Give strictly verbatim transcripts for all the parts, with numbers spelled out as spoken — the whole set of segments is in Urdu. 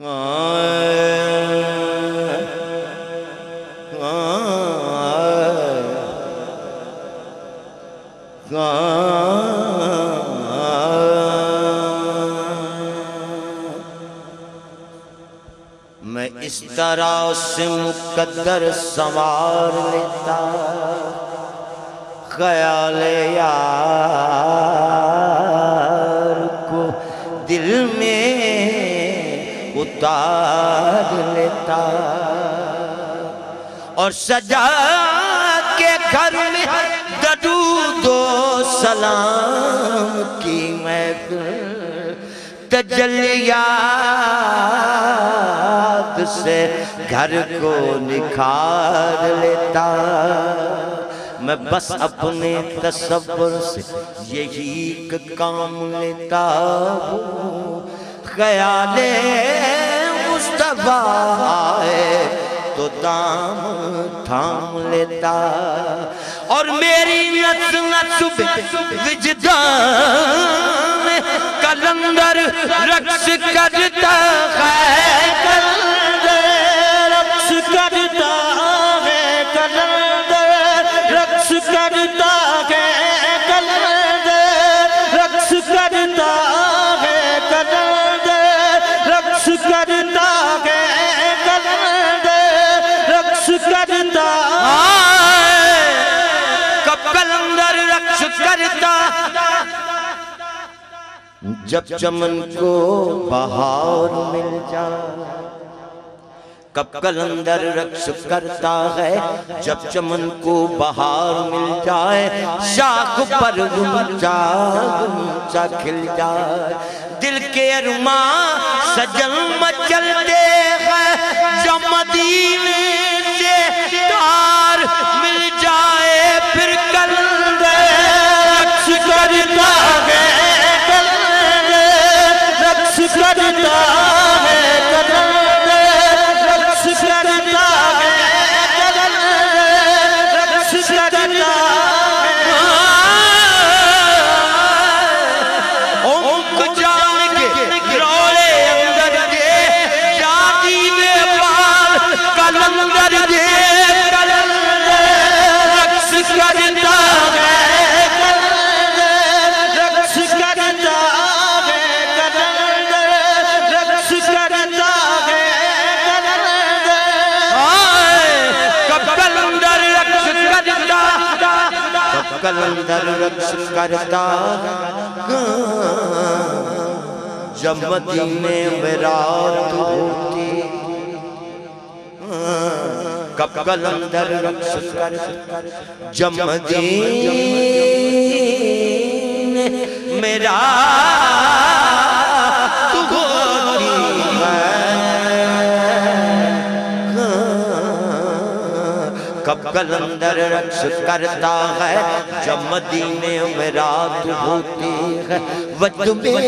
میں اس طرح سے مقدر سنوار لیتا خیال یار کو دل میں اتار لیتا اور سجا کے گھر میں درود و سلام کی محفل تجلیات سے گھر کو نکھار لیتا میں بس اپنے تصور سے یہی ایک کام لیتا ہوں خیال مصطفیٰ آئے تو دام تھام لیتا اور میری نس نس وجدان کلندر رقص کرتا ہے کلندر رقص کرتا ہے کلندر رقص کرتا ہے کلندر رقص کرتا ہے کلندر رقص کرتا ہے کلندر رقص کرتا ہے کب کلندر رقص کرتا جب چمن کو بہار مل جائے کب کلندر رقص کرتا ہے جب چمن کو بہار مل جائے شاخ پر گنچا گنچا کھل جائے دل کے ارمان سجن مچلتے ہیں جب مدینے سے تار مل جائے پھر کلندر رقص کرتا ہے رقص کرتا ہے کلندر رقص کرتا ہے کلندر رقص کرتا ہے اونک جان کے رولے اندر دے جاتی میں بال کلندر دے کلندر رقص کرتا ہے کلندر رقص کرتا کلندر رقص کرتا جب مدینے میں رات ہوتی کب کلندر رقص کرتا جب مدینے میں رات ہوتی کب کلندر رقص کرتا ہے جب مدینے میں رات ہوتی ہے وجد میں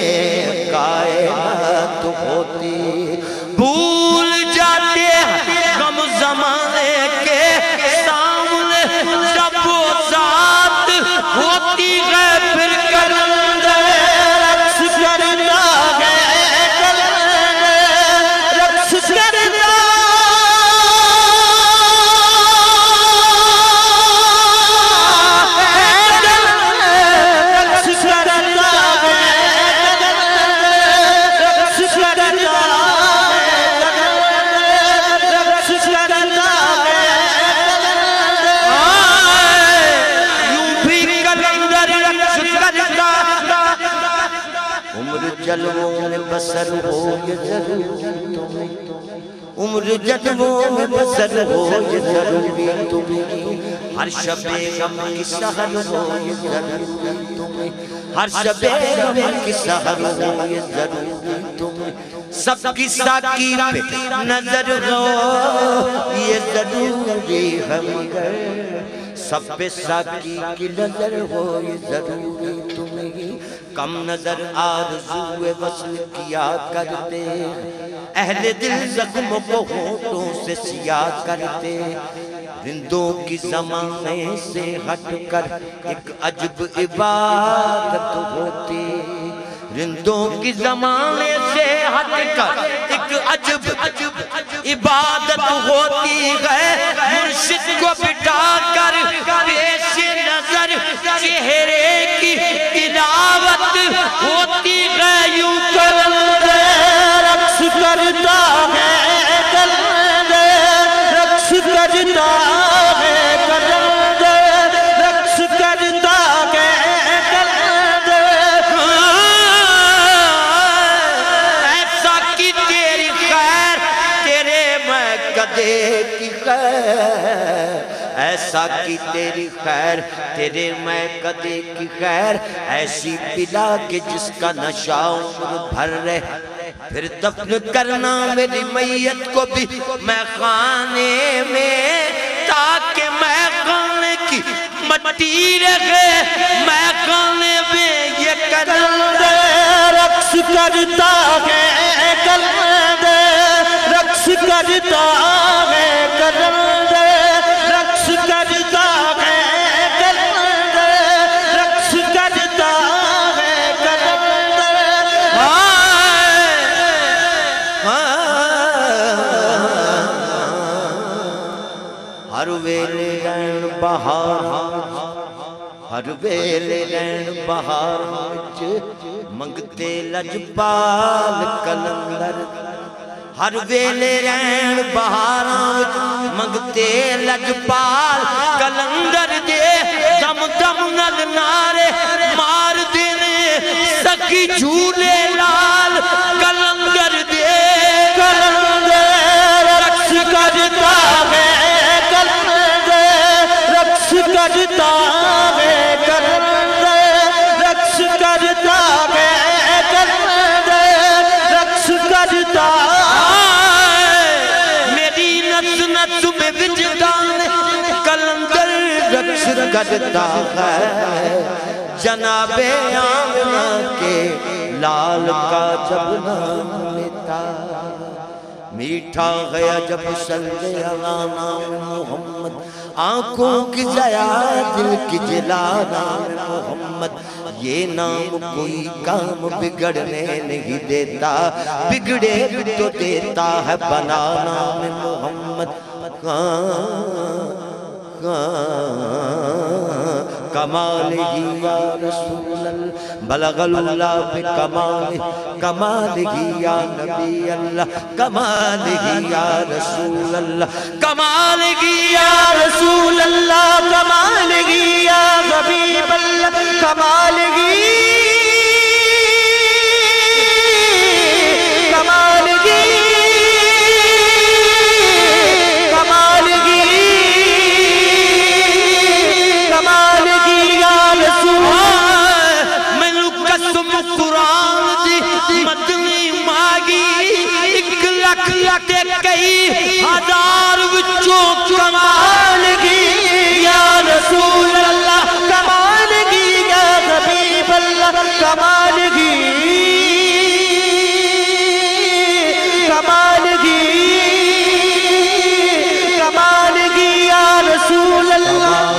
کائنات ہوتی بھول جاتے ہیں غم زمانے کے سامنے جب وہ ذات ہوتی ہے پھر کلندر رقص کرتا ہے کلندر رقص کرتا جلووں میں بسر ہو یہ ضروری تمہیں عمر جلووں میں بسر ہو یہ ضروری تمہیں ہر شب غم کی سحر ہو یہ ضروری تمہیں ہر شب غم کی سحر ہو یہ ضروری تمہیں سب کی ساکی پہ نظر ہو یہ ضروری ہمیں سب پہ ساکی کی نظر ہو یہ ضروری تمہیں کم نظر آرزو وصل کیا کرتے اہل دل زخم کو ہونٹوں سے سیاہ کرتے رندوں کی زمانے سے ہٹ کر ایک عجب عبادت ہوتی رندوں کی زمانے سے ہٹ کر ایک ایک عجب عبادت ہوتی ہے مرشد کو بٹھا کر پیش نظر چہرے کی تلاوت ہوتی ہے یوں کلندر رقص کرتا ہے کلندر رقص کرتا ہے کلندر رقص کرتا ہے کلندر ایسا کی تیری خیر تیرے میں قدے کی خیر ایسا کی تیری خیر تیرے میں قدے کی خیر ایسی پلا کہ جس کا نشہ عمر بھر رہے پھر دفن کرنا میری میت کو بھی میں خانے میں تاکہ میں خانے کی مٹی رہے میں خانے میں یہ کلندر رقص کرتا ہے کلندر رقص کرتا ہے کلندر رقص کرتا ہے کلندر رقص کرتا ہے کلندر ہر ویلے رین بہار ہر ویلے رین بہار منگتے لجپال کلندر ہر ویلے رین بہاراں منگتے لجپال کلندر دے دم دم نل نارے مار دینے سکی جھولے لال کلندر دے کلندر رقص کرتا ہے کلندر رقص کرتا ہے کلندر رقص کرتا ہے کلندر رقص کرتا رقص کرتا ہے جناب آمنہ کے لال کا جب نام لیتا میٹھا گیا جب صلی اللہ نام محمد آنکھوں کی ضیا دل کی جلا نام محمد یہ نام کوئی کام بگڑنے نہیں دیتا بگڑے تو دیتا ہے بنا نام محمد کمالہی یا رسول اللہ بلغ اللہ بکمالہ کمالہی یا نبی اللہ کمالہی یا رسول اللہ کمالہی یا رسول اللہ کمالہی یا حبیب اللہ کمالہی کئی ہزار وچوں کمالگی یا رسول اللہ کمالگی یا حبیب اللہ کمالگی کمالگی کمالگی یا رسول اللہ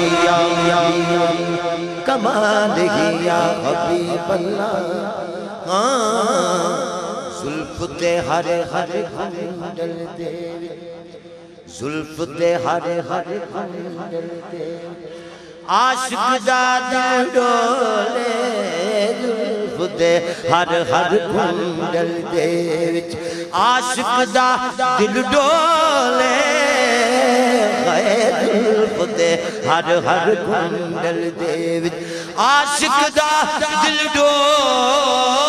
کمالگی یا حبیب اللہ ہاں زلف دے ہر ہر کنڈل دے زلف دے ہر ہر کنڈل دے عاشق دا دل ڈولے زلف دے ہر ہر کنڈل دے عاشق دا دل ڈولے زلف دے ہر ہر کنڈل دے عاشق دا دل ڈولے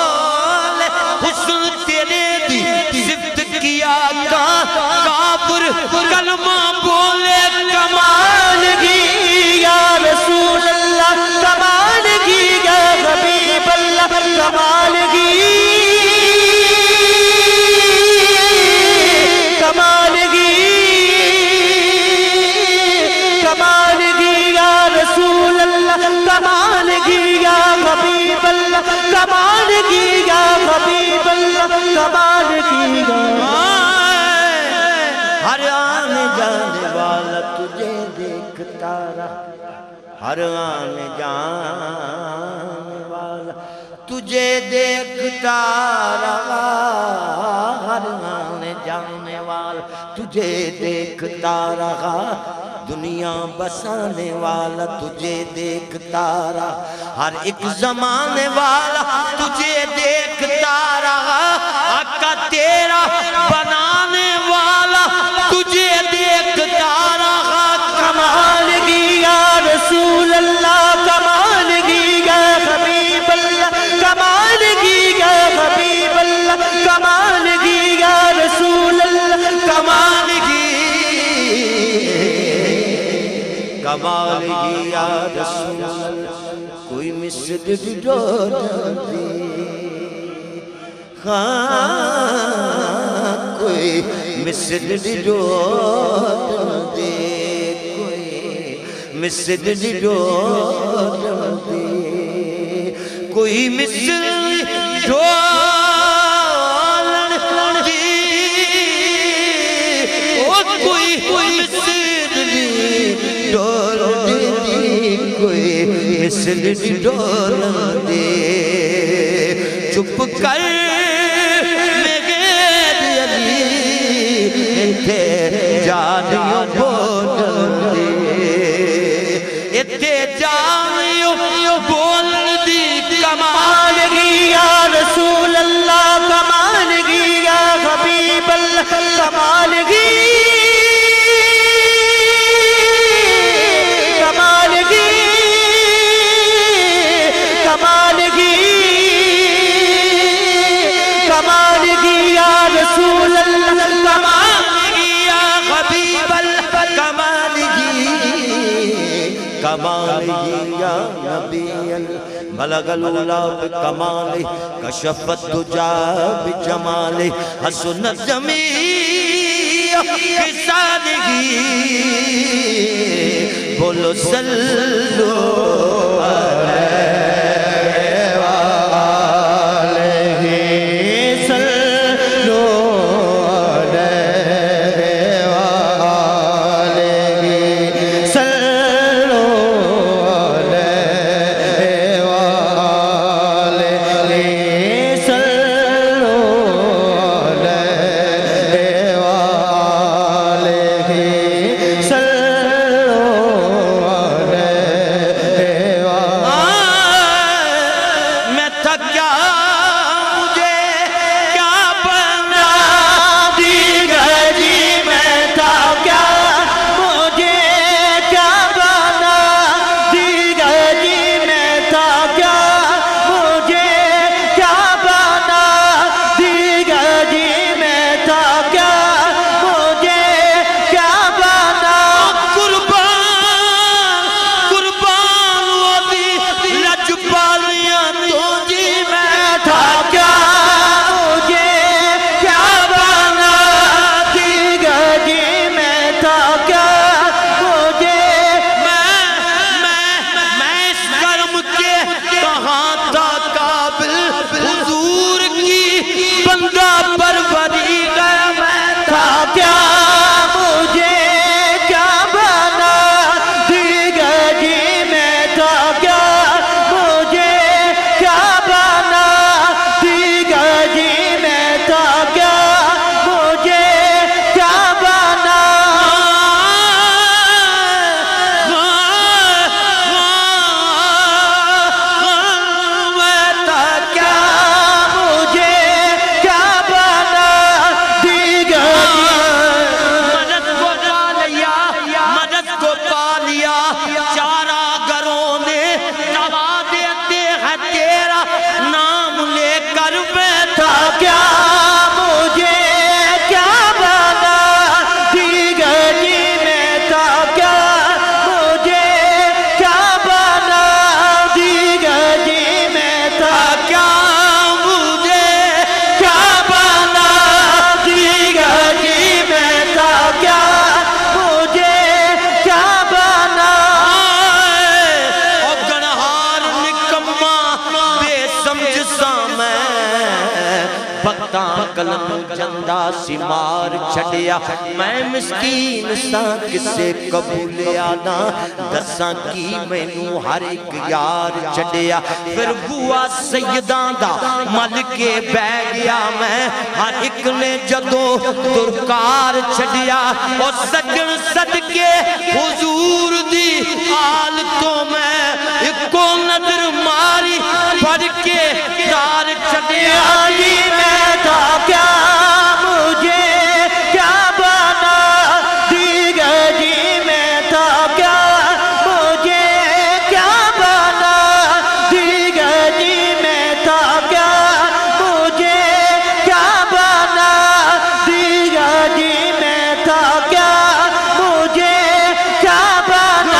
حسن تیرے دی صفت کیا کافر کلمہ بولے کمالگی یا رسول اللہ کمالگی یا حبیب اللہ کمالگی کمالگی کمالگی یا رسول اللہ کمالگی یا حبیب اللہ کمالگی یا حبیب اللہ کمالگی ہر آنے جانے والا تجھے دیکھتا رہا ہر آنے جانے والا تجھے دیکھتا رہا تجھے دیکھتا رہا دنیا بسانے والا تجھے دیکھتا رہا ہر ایک زمانے والا تجھے دیکھتا رہا آقا تیرا بنانے والا تجھے دیکھتا رہا کمال کی یا رسول اللہ کمال کی یا حبیب اللہ کمال کی یا حبیب اللہ کمال کی یا رسول اللہ کمال کی کمال کی یا رسول اللہ کوئی مثل جو دے ہاں کوئی مثل جو دے کوئی مثل جو دے کوئی مثل جو مثل ڈول دے چپ کر میں غیر علی انتے جانیوں بول دے انتے جانیوں بول دی کمال کی یا رسول اللہ کمال کی یا حبیب اللہ کمال کی کمالی یا نبی بلغ العلا بکمالی کشفت دجا بجمالی حسنت جمیع بسالگی بولو صلو علیہ وآلہ صلو علیہ وآلہ صلو قلم جندہ سی مار چھڑیا میں مسکین سا کسے قبول آنا دساں کی مینوں ہر ایک یار چھڑیا پھر بوا سیداں دا مل کے بہ گیا میں ہر ایک نے جدو درکار چھڑیا اور سجن صدقے حضور دی آل تو میں ایک کو نظر ماری پڑھ کے دار چھڑیا جی میں تھا کیا مجھے کیا بنا دیگا جی میں تھا کیا مجھے کیا بنا دیگا جی میں تھا کیا مجھے کیا بنا دیگا جی میں تھا کیا مجھے کیا بنا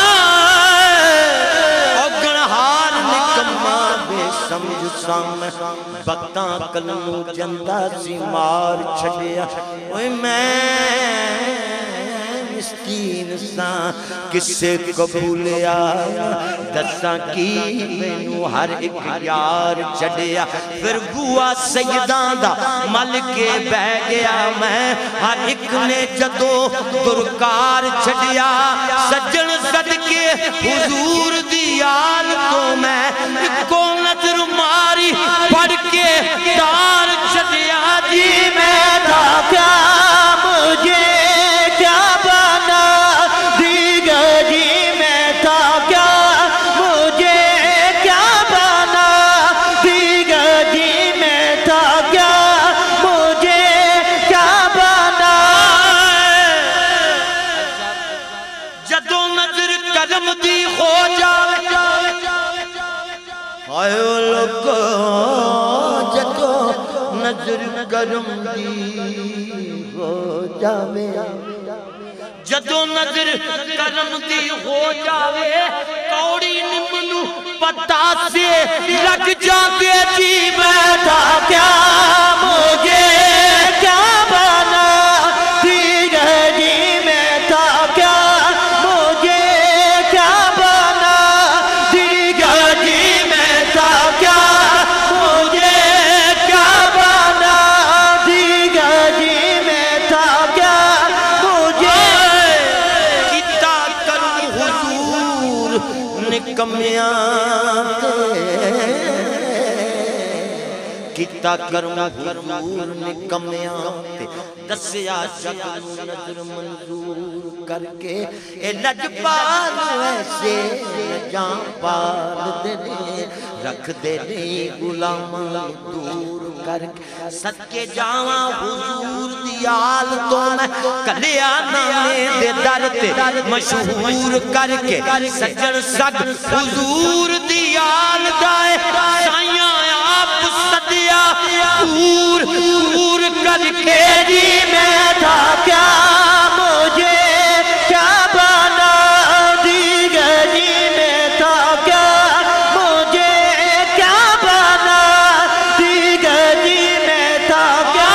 اگنہار نکمہ بے سمجھ سامنے بکتاں قلم جندہ سی مار چھڑیا اوہ میں مسکین سا کسے قبول آیا دساں کی مینوں ہر ایک یار چھڑیا پھر بوا سیداں دا مل کے بہ گیا میں ہر ایک نے جدو درکار چھڑیا سجن صدقے حضور دی آل تو میں ایک کو نظر ماری پڑھ کے دار چھڑیا جی میں تھا کیا مجھے کیا بنا دیگا جی میں تھا کیا مجھے کیا بنا دیگا جی میں تھا کیا مجھے کیا بنا جدو نظر کرم دی ہو جاوے آئے لوگو جدو نظر کرم دی ہو جاوے جدو نظر کرم دی ہو جاوے کوڑی نمنو پتا سے لگ جاتے جی میں تھا کیا مجھے کیا بنا دیگا جی میں تھا کیا مجھے کیا بنا دیگا جی میں تھا کیا مجھے کیا بنا دیگا جی میں تھا کیا مجھے کتا کرم حضور نکمیاں کتا کرم حضور نکمیاں دسیا شکل نظر منظور کر کے اے لجپال ایسے جان پال دے رکھ دے نہیں غلامان دور کر کے صدقے جاواں حضور دی آل تو میں کلیا نامے دے در تے مشہور کر کے سجن سگ حضور دی آل دائے سائیاں آپ صدیا پور پور کر کے جی میں تھا کیا مجھے کیا بنا دیگا جی میں تھا کیا مجھے کیا بنا دیگا جی میں تھا کیا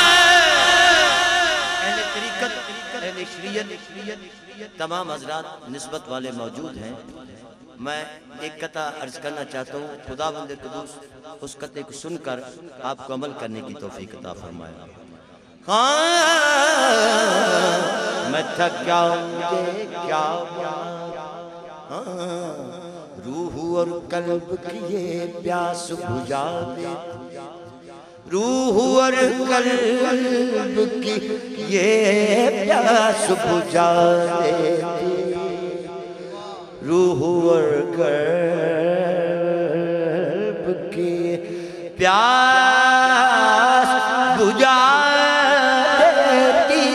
اہل طریقت اہل شریعت تمام حضرات نسبت والے موجود ہیں میں ایک قطع عرض کرنا چاہتا ہوں خدا بند قدوس اس قطعے کو سن کر آپ کو عمل کرنے کی توفیق عطا فرمائے ہاں میں تھک کیا مجھے کیا ہاں روح اور قلب کی یہ پیاس بجھا دے روح اور قلب کی یہ پیاس بجھا دے روح اور قلب کی پیاس بجھا دیتی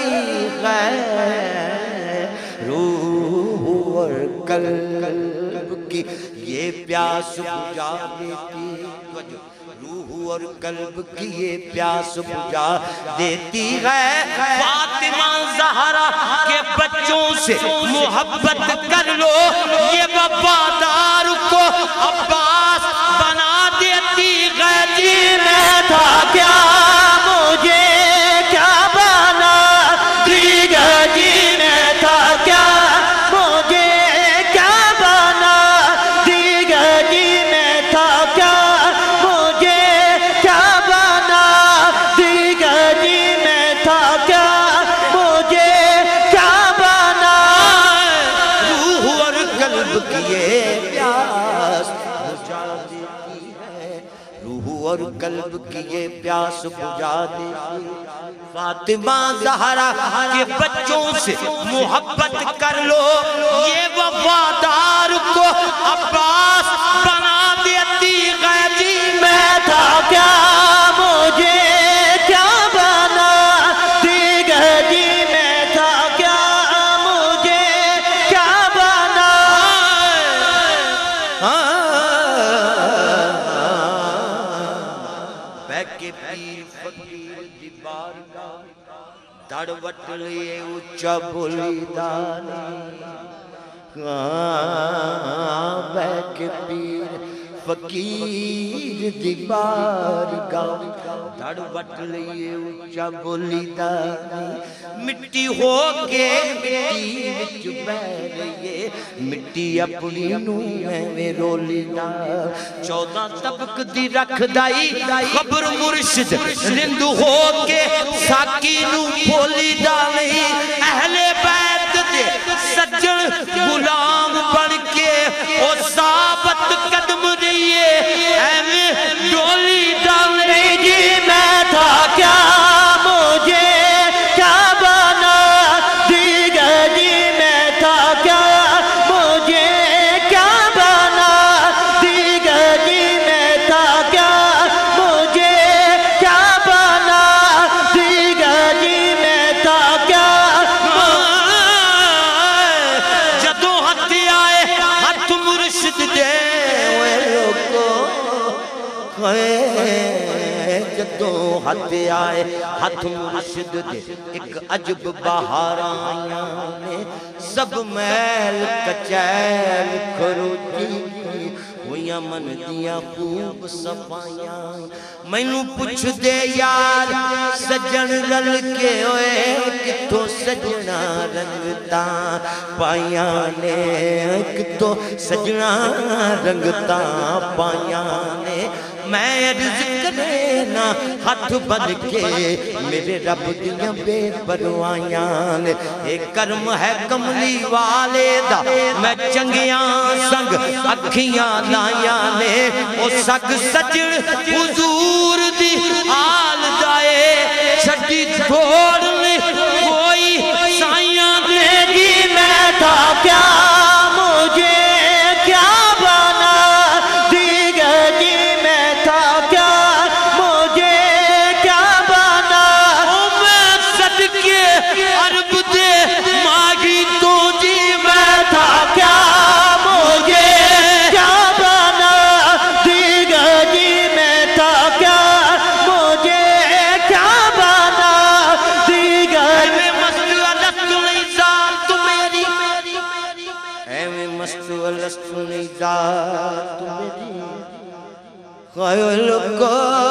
ہے روح اور قلب کی یہ پیاس بجھا دیتی روح اور قلب کی یہ پیاس بجھا دیتی ہے فاطمہ زہرا کے بچوں سے محبت کر لو یہ وفادار کو عباس بنا دیتی ہے جی میں تھا کیا مجھے کیا بنا دیگا جی میں تھا کیا مجھے کیا بنا دیگا جی میں تھا کیا مجھے کیا بنا اور قلب کی یہ پیاس بجھا دے فاطمہ زہرا کے بچوں سے محبت کر لو یہ وفادار کو عباس بنا دیتی غیبی میں تھا کیا مجھے کیا بنا دیگر جی میں تھا کیا مجھے کیا بنا بیکے پیر فقیر دی بارگاہ دڑ وٹ لیے اچھا بولی دانی بیکے پیر فقیر دی بارگاہ دڑ وٹ لیے اچھا بولی دانی مٹی ہو کے مٹی وچ بہ رہیے مٹی اپنی نو میں رولی دا چودہ طبق دی رکھ دائی خبر مرشد رند ہو کے ساکی نو بولی دا نہیں اہل بیت دے سجن غلام بن کے او ثابت قدم رہیے ایویں ڈولی دا نہیں جی میں تھا کیا مجھے کیا بنا دیگر جی میں تھا کیا مجھے کیا بنا دیگر جی میں تھا کیا مجھے کیا بنا دیگر جی میں تھا کیا جدوں ہاتھ آئے ہاتھ مرشد دے ہوئے لوگوں جدوں ہاتھ آئے ہاتھ مرشد دے ایک عجب بہار آیاں نے سب محل کچیل کرو جی ہویاں من دیاں خوب صفائیاں میں نو پوچھ دے یار سجن رل کے ہوئے کتوں سجنا رنگتا پائیاں نے کتوں سجنا رنگتا پائیاں نے میں عرض کرنا ہاتھ بن کے میرے رب دیاں بے پروائیاں نے ایک کرم ہے کملی والے دا میں چنگیاں سنگ اکھیاں لائیاں نے او سگ سجن حضور دی آل دائے چھٹی چھوڑنے کوئی سائیاں دے گی میں تھا کیا مجھے کیا بنا دیگر جی میں تھا کیا مجھے کیا بنا میں صدقے عرب دے ماغی تو جی میں تھا کیا مجھے کیا بنا دیگر جی میں تھا کیا مجھے کیا بنا دیگر میں مست الست نہیں ذات میری اے میں مست الست نہیں ذات میری خیل کو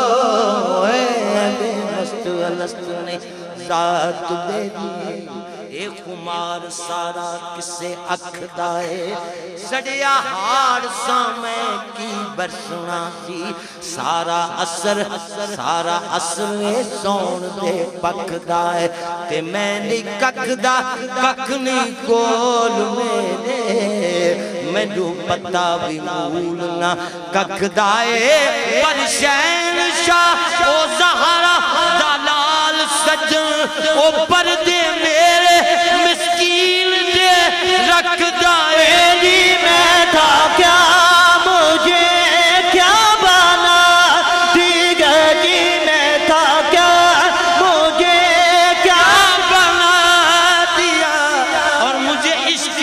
اے میں مست الست نہیں ذات میری اے خمار سارا کسے اکھ دائے سڑیا ہار سامیں کی برسنا سی سارا اثر سارا اثر سون دے پک دائے تے میں نہیں کک دا کک نہیں کول میرے میں جو پتا بھی مولنا کک دائے پر شین شاہ او زہرا دلال سجن او پردے میرے مسکین دے رکھ دائے جی میں تھا کیا مجھے کیا بنا دیگر جی میں تھا کیا مجھے کیا بنا دیا اور مجھے عشق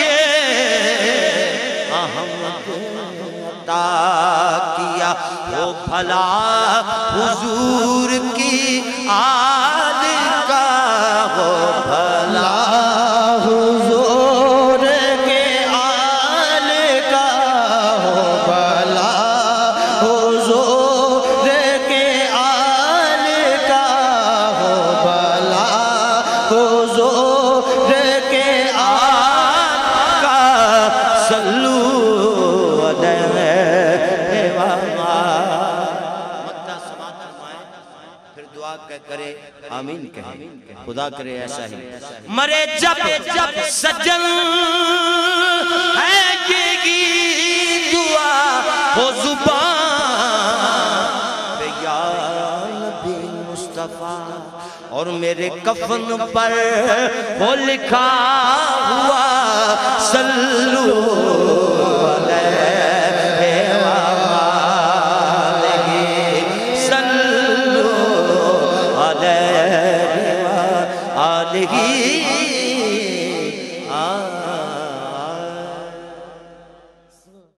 احمد عطا کیا وہ بھلا حضور کی آل کا وہ بھلا حضور کے آل کا ہو بھلا حضور کے آل کا ہو بھلا حضور کے آل کا صلو علیہ مکہ سماعت فرمائیں پھر دعا کرے آمین کہیں خدا کرے ایسا ہی مرے جب جب سجن ہے گی دعا ہو زبان پہ یا اور میرے کفن پر وہ لکھا ہوا صلو علیہ وآلہ صلو علیہ وآلہ